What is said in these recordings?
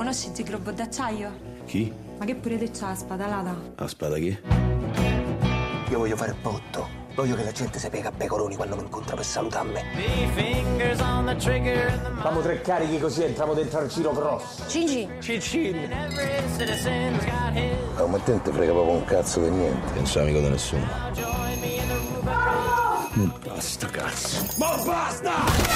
conosci Gig Robot d'acciaio? Chi? Ma che pure te c'ha la spadalata? La spada chi? Io voglio fare il botto. Voglio che la gente si piega a pecoroni quando mi incontra per salutarmi. Facciamo 3 carichi così entriamo dentro al giro grosso. Gigi. Cicini. Ma te ne frega proprio un cazzo di niente. Non sono amico di nessuno. Basta, cazzo. Ma basta!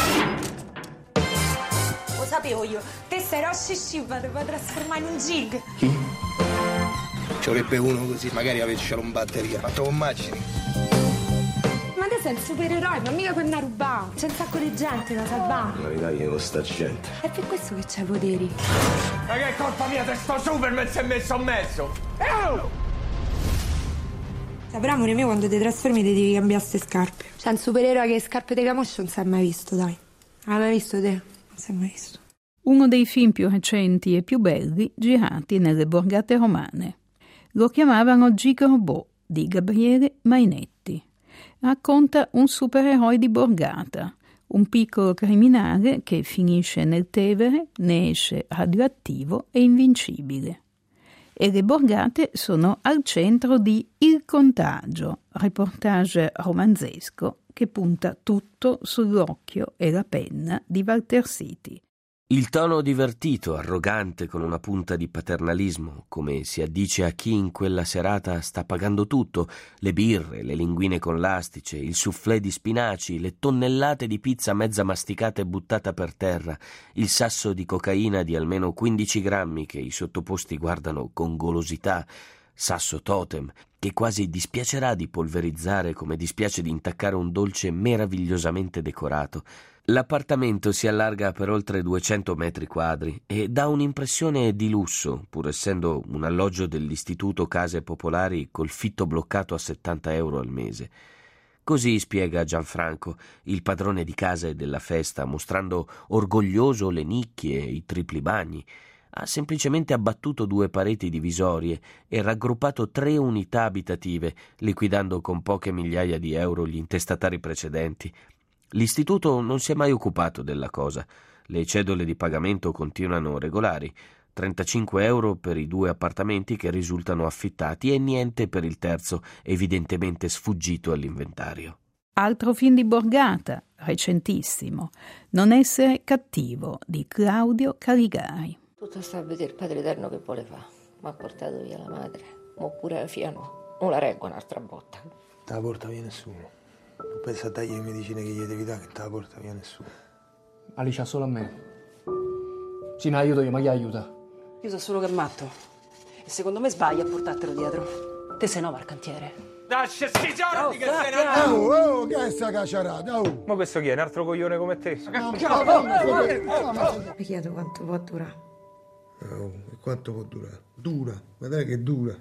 Lo sapevo io. Te sei Roshi Shiba, ti puoi trasformare in un Gig. Chi? Ci vorrebbe uno così, magari avesse una batteria. Ma te lo immagini? Ma te sei il supereroe, ma mica quella ruba. C'è un sacco di gente da salvare. La verità che con sta gente. È per questo che c'hai poteri. Ma che è colpa mia se sto Superman si è messo a mezzo? Però amore mio, quando ti trasformi ti devi cambiare ste scarpe. C'è un supereroe che scarpe di camoscio non si è mai visto, dai. Non l'hai mai visto te? Non si è mai visto. Uno dei film più recenti e più belli girati nelle borgate romane. Lo chiamavano Gig Robot di Gabriele Mainetti. Racconta un supereroe di borgata, un piccolo criminale che finisce nel Tevere, ne esce radioattivo e invincibile. E le borgate sono al centro di Il Contagio, reportage romanzesco che punta tutto sull'occhio e la penna di Walter City. Il tono divertito, arrogante, con una punta di paternalismo, come si addice a chi in quella serata sta pagando tutto, le birre, le linguine con l'astice, il soufflé di spinaci, le tonnellate di pizza mezza masticata e buttata per terra, il sasso di cocaina di almeno 15 grammi che i sottoposti guardano con golosità, sasso totem, che quasi dispiacerà di polverizzare come dispiace di intaccare un dolce meravigliosamente decorato. L'appartamento si allarga per oltre 200 metri quadri e dà un'impressione di lusso, pur essendo un alloggio dell'Istituto Case Popolari col fitto bloccato a 70 euro al mese. Così spiega Gianfranco, il padrone di casa e della festa, mostrando orgoglioso le nicchie e i tripli bagni. Ha semplicemente abbattuto 2 pareti divisorie e raggruppato 3 unità abitative, liquidando con poche migliaia di euro gli intestatari precedenti. L'istituto non si è mai occupato della cosa. Le cedole di pagamento continuano regolari, 35 euro per i 2 appartamenti che risultano affittati e niente per il terzo, evidentemente sfuggito all'inventario. Altro film di borgata, recentissimo, Non essere cattivo, di Claudio Caligari. Tutto sta a vedere il Padre Eterno che vuole fare. Mi ha portato via la madre, oppure la figlia no. Non la reggo un'altra botta. Te la porta via nessuno. Non pensa a dargli le medicine che gli devi dare, che te la porta via nessuno. Alicia solo a me. Sì, ma aiuto io, ma chi aiuta? Io so solo che è matto. E secondo me sbaglia a portartelo dietro. Te sei no al cantiere. Lascia sti giorni che se ne... Oh, che è sta cacciarata, oh! Ma questo chi è? Un altro coglione come te? Mi chiedo quanto può durare. Oh, e quanto può durare? Dura, guardate che dura.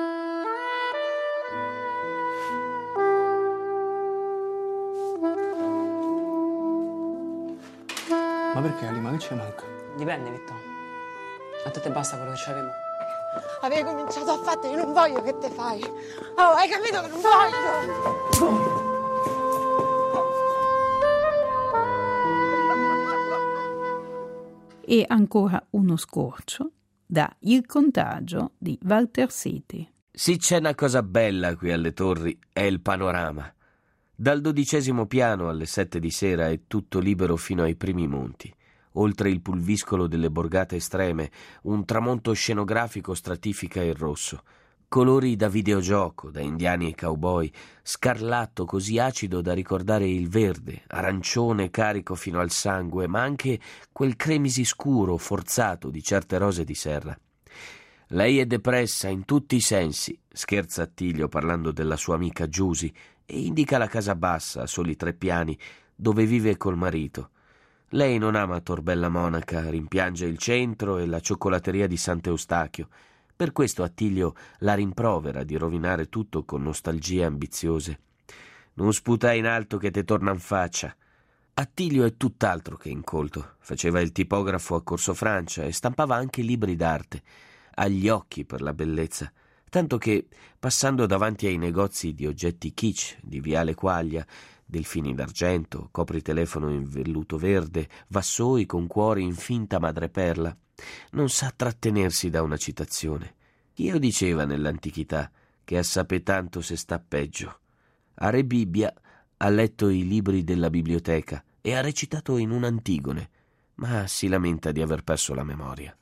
Ma perché, Ali? Ma che ci manca? Dipende, Vitto. A te basta quello che c'avevo. Avevi cominciato a fare, io non voglio che te fai. Oh, hai capito che non voglio? E ancora uno scorcio da Il Contagio di Walter City. Sì, c'è una cosa bella qui alle Torri, è il panorama. Dal 12° piano alle 7 di sera è tutto libero fino ai primi monti. Oltre il pulviscolo delle borgate estreme, un tramonto scenografico stratifica il rosso. Colori da videogioco, da indiani e cowboy, scarlatto così acido da ricordare il verde, arancione carico fino al sangue, ma anche quel cremisi scuro, forzato di certe rose di serra. Lei è depressa in tutti i sensi, scherza Attilio parlando della sua amica Giusy, e indica la casa bassa, a soli 3 piani, dove vive col marito. Lei non ama Torbella Monaca, rimpiange il centro e la cioccolateria di Sant'Eustachio. Per questo Attilio la rimprovera di rovinare tutto con nostalgie ambiziose. Non sputai in alto che te torna in faccia. Attilio è tutt'altro che incolto. Faceva il tipografo a Corso Francia e stampava anche libri d'arte. Ha gli occhi per la bellezza, tanto che, passando davanti ai negozi di oggetti kitsch di Viale Quaglia, delfini d'argento, copritelefono in velluto verde, vassoi con cuori in finta madreperla, Non sa trattenersi da una citazione. Chi lo diceva nell'antichità che a sapere tanto se sta peggio? A Re Bibbia ha letto i libri della biblioteca e ha recitato in un'Antigone, ma si lamenta di aver perso la memoria.